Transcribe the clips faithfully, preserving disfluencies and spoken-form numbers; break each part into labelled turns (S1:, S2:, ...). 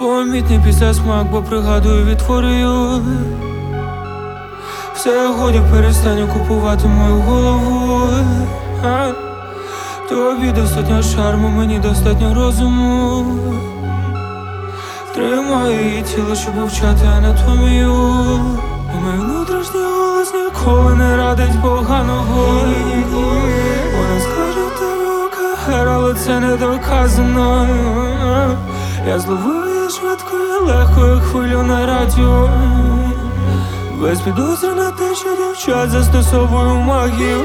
S1: Помітний після смак, бо пригадую, відтворюю. Все годі, перестану купувати мою голову. а? Тобі достатньо шарму, мені достатньо розуму. Тримаю її тіло, щоб вивчати анатомію. Мій внутрішній голос ніколи не радить поганого. Вона скаже в тебе ОКР, але це не доказано. Я зловив її швидкою, легкою хвилю на радіо. Без підозри на те, що дівчат застосовую магію.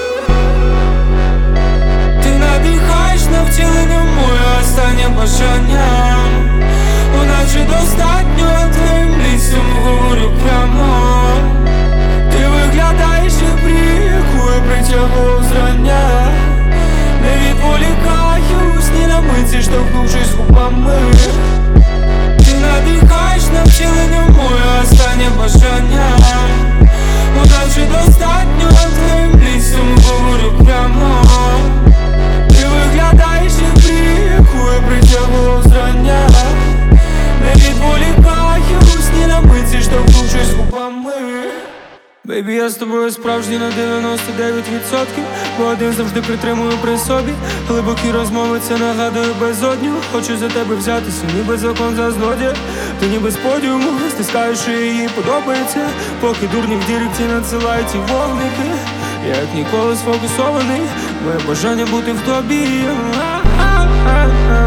S1: Ти надихаєш на втілення моє останнє бажання. Наче достатньо твоїм лісом говорю прямо. Ти виглядаєш як мрію, я притягував зрання. Не відволікаюсь ні на митці, штовхнувшись губами. Ти надихаєш на втілення моє останнє бажання. Наче достатньо твоїм лісом говорю прямо. Ти виглядаєш як мрію, я притягував зрання. Не відволікаюсь ні на митці, штовхнувшись губами. Бейбі, я з тобою справжній на дев'яносто дев'ять відсотків. Бо один завжди притримую при собі. Глибокі розмови, це нагадую безодню. Хочу за тебе взятися, ніби закон за злодія. Ти ніби з подіуму, стискаєш і їй подобається. Поки дурні в діректі надсилають ці вогники. Я як ніколи сфокусований. Моє бажання бути в тобі. А-а-а-а.